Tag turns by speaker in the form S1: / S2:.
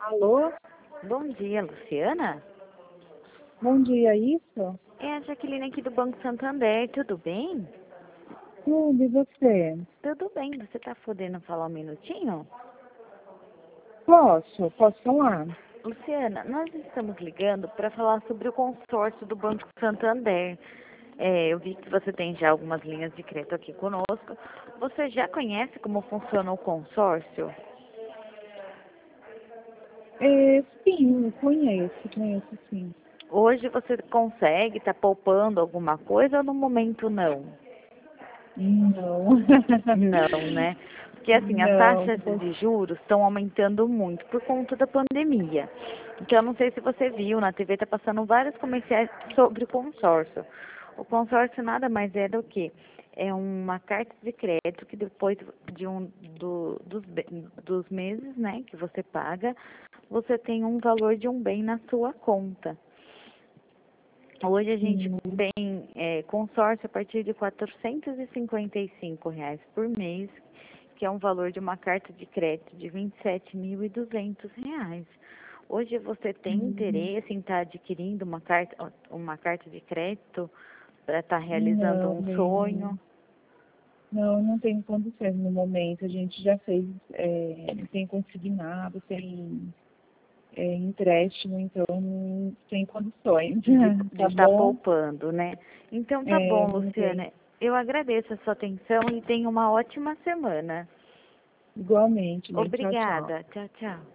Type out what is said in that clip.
S1: Alô?
S2: Bom dia, Luciana.
S1: Bom dia, isso?
S2: É a Jaqueline aqui do Banco Santander, tudo bem?
S1: Tudo, e você?
S2: Tudo bem, você tá podendo falar um minutinho?
S1: Posso falar?
S2: Luciana, nós estamos ligando para falar sobre o consórcio do Banco Santander. Eu vi que você tem já algumas linhas de crédito aqui conosco. Você já conhece como funciona o consórcio?
S1: Sim, conheço sim.
S2: Hoje você consegue estar poupando alguma coisa ou no momento não?
S1: Não.
S2: Não, né? Porque assim, as
S1: Não,
S2: taxas de juros estão aumentando muito por conta da pandemia. Então, eu não sei se você viu, na TV tá passando vários comerciais sobre o consórcio. O consórcio nada mais é do que é uma carta de crédito que depois de dos meses, né, que você paga, você tem um valor de um bem na sua conta. Hoje a gente
S1: sim.
S2: tem consórcio a partir de R$ 455 por mês, que é um valor de uma carta de crédito de R$ 27.200. Hoje você tem
S1: Uhum.
S2: interesse em estar adquirindo uma carta de crédito para estar realizando
S1: Não,
S2: um sonho?
S1: não tenho condições no momento. A gente já fez, tem consignado, tem empréstimo, então não tem condições.
S2: De
S1: Tá
S2: estar
S1: bom?
S2: poupando, né? Então tá bom,
S1: Não tem.
S2: Luciana. Eu agradeço a sua atenção e tenha uma ótima semana.
S1: Igualmente, bem, tchau, tchau.
S2: Obrigada. Tchau, tchau.